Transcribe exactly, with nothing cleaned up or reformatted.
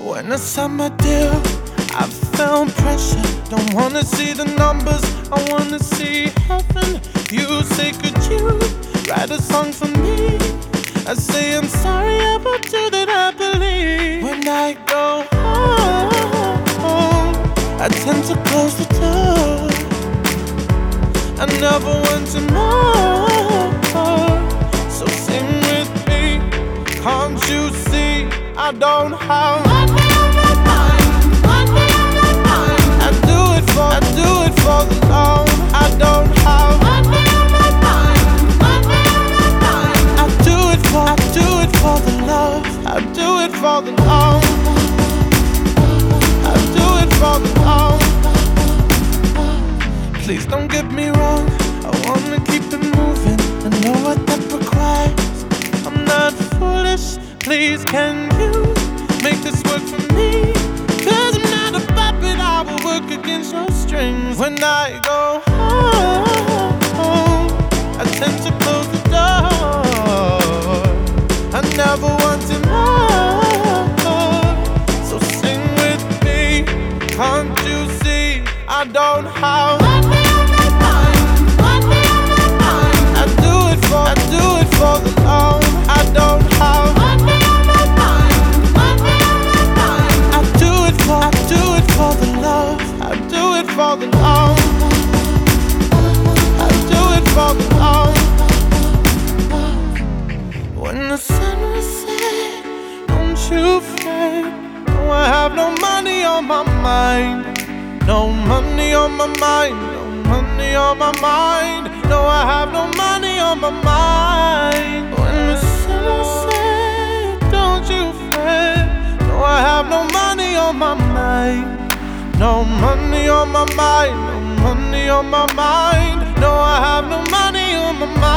When the summer deal, I felt pressure. Don't wanna see the numbers, I wanna see heaven. You say, could you write a song for me? I say, I'm sorry about you that I believe. When I go home, I tend to close the door. I never want to know. So sing with me, can't you see I don't have money on my mind, money on my mind. I do it for, I do it for the love. I don't have money on my mind, money on my mind. I do it for, I do it for the love. I do it for the love. I do it for the love. Please don't get me wrong, I wanna keep it moving. I know what that requires, I'm not foolish. Please can you make this work for me? Cause I'm not a puppet, I will work against your strings. When I go home, I tend to close the door. I never want to know. So sing with me, can't you see I don't have money on my mind, money on my mind. I do it for, I do it for the love. I don't have money on my mind, money on my mind. I do it for, I do it for the love. I do it for the love. I do it for the love. When the sun will set, don't you fret. No, I have no money on my mind. No money on my mind, no money on my mind. No, I have no money on my mind. When the sun will set, don't you fret. No, I have no money on my mind. No money on my mind, no money on my mind. No, I have no money on my mind.